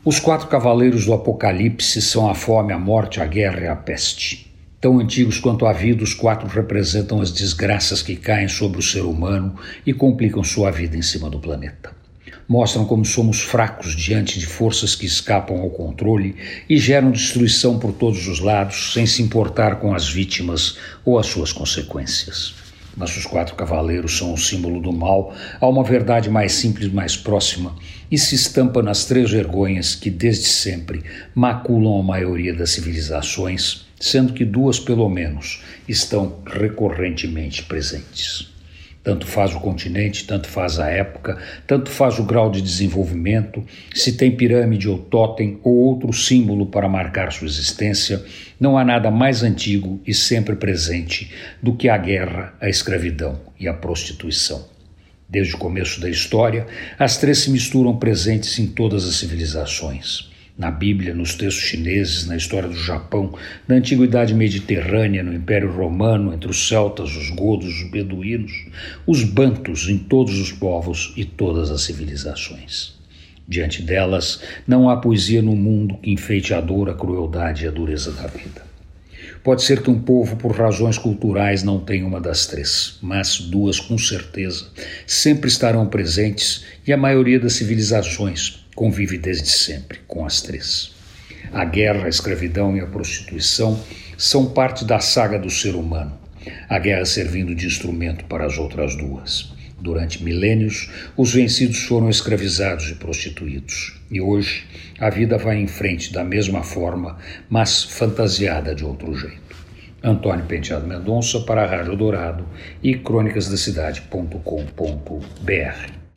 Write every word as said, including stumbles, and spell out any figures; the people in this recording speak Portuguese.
Os quatro cavaleiros do Apocalipse são a fome, a morte, a guerra e a peste. Tão antigos quanto a vida, os quatro representam as desgraças que caem sobre o ser humano e complicam sua vida em cima do planeta. Mostram como somos fracos diante de forças que escapam ao controle e geram destruição por todos os lados, sem se importar com as vítimas ou as suas consequências. Mas os quatro cavaleiros são o símbolo do mal, há uma verdade mais simples, mais próxima, e se estampa nas três vergonhas que, desde sempre, maculam a maioria das civilizações, sendo que duas, pelo menos, estão recorrentemente presentes. Tanto faz o continente, tanto faz a época, tanto faz o grau de desenvolvimento, se tem pirâmide ou totem ou outro símbolo para marcar sua existência, não há nada mais antigo e sempre presente do que a guerra, a escravidão e a prostituição. Desde o começo da história, as três se misturam presentes em todas as civilizações. Na Bíblia, nos textos chineses, na história do Japão, na Antiguidade Mediterrânea, no Império Romano, entre os celtas, os godos, os beduínos, os bantus, em todos os povos e todas as civilizações. Diante delas, não há poesia no mundo que enfeite a dor, a crueldade e a dureza da vida. Pode ser que um povo, por razões culturais, não tenha uma das três, mas duas, com certeza, sempre estarão presentes e a maioria das civilizações convive desde sempre com as três. A guerra, a escravidão e a prostituição são parte da saga do ser humano, a guerra servindo de instrumento para as outras duas. Durante milênios, os vencidos foram escravizados e prostituídos, e hoje a vida vai em frente da mesma forma, mas fantasiada de outro jeito. Antônio Penteado Mendonça para a Rádio Dourado e crônicas da cidade ponto com ponto br.